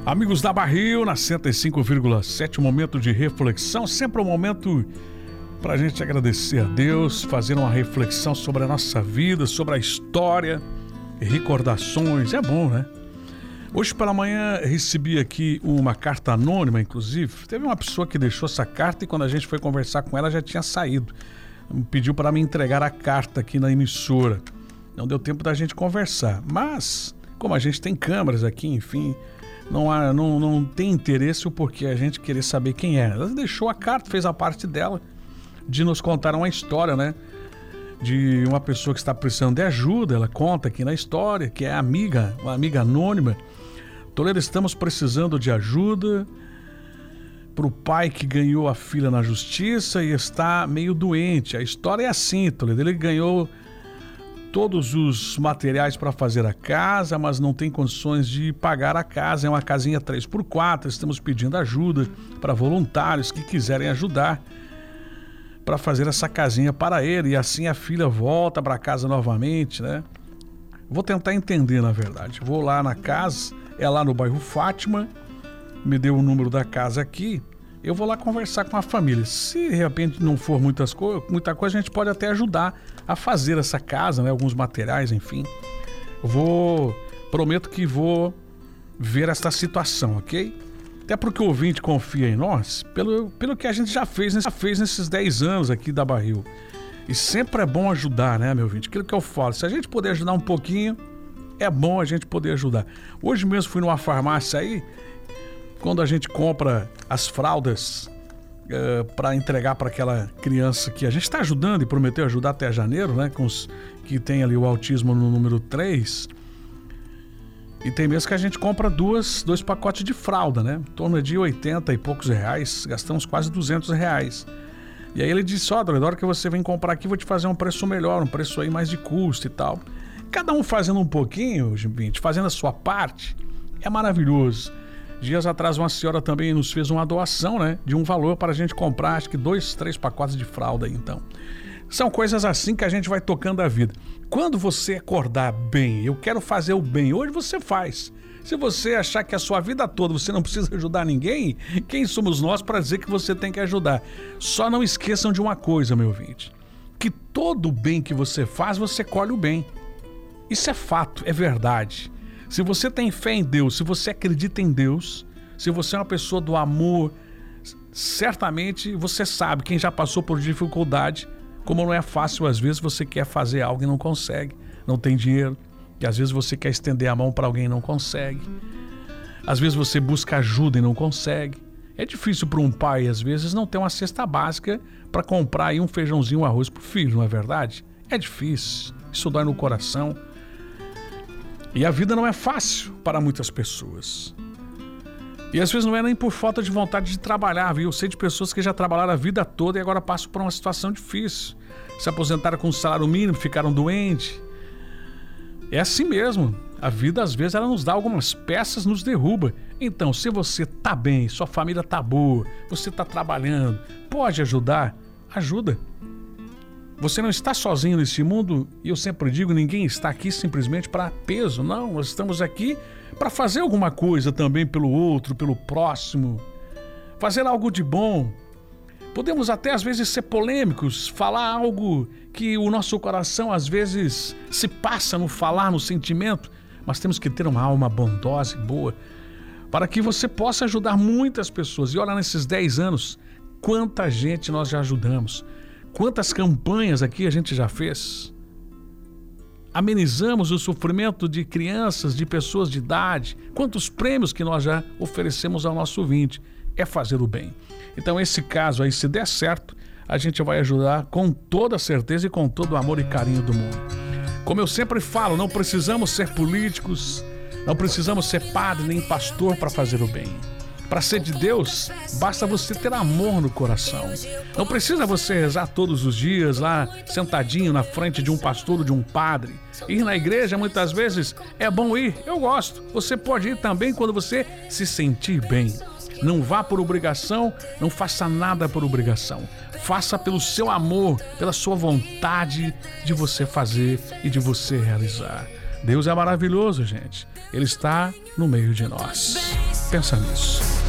Amigos da Barril, na 105,7, um momento de reflexão, sempre um momento para a gente agradecer a Deus, fazer uma reflexão sobre a nossa vida, sobre a história, recordações, é bom, né? Hoje pela manhã recebi aqui uma carta anônima, inclusive, teve uma pessoa que deixou essa carta e quando a gente foi conversar com ela já tinha saído, pediu para me entregar a carta aqui na emissora, não deu tempo da gente conversar, mas como a gente tem câmeras aqui, enfim... Não tem interesse o porquê a gente querer saber quem é. Ela deixou a carta, fez a parte dela de nos contar uma história, né? De uma pessoa que está precisando de ajuda. Ela conta aqui na história que é amiga, uma amiga anônima. Toledo, estamos precisando de ajuda para o pai que ganhou a filha na justiça e está meio doente. A história é assim, Toledo. Ele ganhou todos os materiais para fazer a casa, mas não tem condições de pagar a casa. É uma casinha 3x4, estamos pedindo ajuda para voluntários que quiserem ajudar para fazer essa casinha para ele, e assim a filha volta para casa novamente, né? Vou tentar entender, na verdade. Vou lá na casa, é lá no bairro Fátima, me deu o número da casa aqui, eu vou lá conversar com a família. Se de repente não for muita coisa, a gente pode até ajudar a fazer essa casa, né? Alguns materiais, enfim. Prometo que vou ver essa situação, ok? Até porque o ouvinte confia em nós, pelo que a gente já fez nesses 10 anos aqui da Barril. E sempre é bom ajudar, né, meu ouvinte? Aquilo que eu falo, se a gente puder ajudar um pouquinho, é bom a gente poder ajudar. Hoje mesmo fui numa farmácia aí, quando a gente compra as fraldas para entregar para aquela criança que a gente está ajudando e prometeu ajudar até janeiro, né? Com os que tem ali o autismo no número 3. E tem mês que a gente compra dois pacotes de fralda, né? Em torno de 80 e poucos reais, gastamos quase 200 reais. E aí ele disse, na hora que você vem comprar aqui, vou te fazer um preço melhor, um preço aí mais de custo e tal. Cada um fazendo um pouquinho, gente, fazendo a sua parte, é maravilhoso. Dias atrás uma senhora também nos fez uma doação, né, de um valor para a gente comprar, acho que 3 pacotes de fralda aí, então. São coisas assim que a gente vai tocando a vida. Quando você acordar bem, eu quero fazer o bem, hoje você faz. Se você achar que a sua vida toda você não precisa ajudar ninguém, quem somos nós para dizer que você tem que ajudar? Só não esqueçam de uma coisa, meu ouvinte, que todo o bem que você faz, você colhe o bem. Isso é fato, é verdade. Se você tem fé em Deus, se você acredita em Deus, se você é uma pessoa do amor, certamente você sabe, quem já passou por dificuldade, como não é fácil, às vezes você quer fazer algo e não consegue, não tem dinheiro, e às vezes você quer estender a mão para alguém e não consegue, às vezes você busca ajuda e não consegue. É difícil para um pai, às vezes, não ter uma cesta básica para comprar aí um feijãozinho, um arroz pro filho, não é verdade? É difícil, isso dói no coração. E a vida não é fácil para muitas pessoas. E às vezes não é nem por falta de vontade de trabalhar, viu? Eu sei de pessoas que já trabalharam a vida toda e agora passam por uma situação difícil. Se aposentaram com um salário mínimo, ficaram doentes. É assim mesmo. A vida às vezes ela nos dá algumas peças, nos derruba. Então, se você tá bem, sua família tá boa, você tá trabalhando, pode ajudar, ajuda. Você não está sozinho nesse mundo, e eu sempre digo, ninguém está aqui simplesmente para peso, não, nós estamos aqui para fazer alguma coisa também pelo outro, pelo próximo, fazer algo de bom. Podemos até às vezes ser polêmicos, falar algo que o nosso coração às vezes se passa no falar, no sentimento, mas temos que ter uma alma bondosa e boa, para que você possa ajudar muitas pessoas. E olha, nesses 10 anos, quanta gente nós já ajudamos. Quantas campanhas aqui a gente já fez? Amenizamos o sofrimento de crianças, de pessoas de idade. Quantos prêmios que nós já oferecemos ao nosso ouvinte? É fazer o bem. Então esse caso aí, se der certo, a gente vai ajudar com toda certeza e com todo o amor e carinho do mundo. Como eu sempre falo, não precisamos ser políticos, não precisamos ser padre nem pastor para fazer o bem. Para ser de Deus, basta você ter amor no coração. Não precisa você rezar todos os dias lá, sentadinho na frente de um pastor ou de um padre. Ir na igreja muitas vezes é bom ir, eu gosto. Você pode ir também quando você se sentir bem. Não vá por obrigação, não faça nada por obrigação. Faça pelo seu amor, pela sua vontade de você fazer e de você realizar. Deus é maravilhoso, gente. Ele está no meio de nós. Pensa nisso.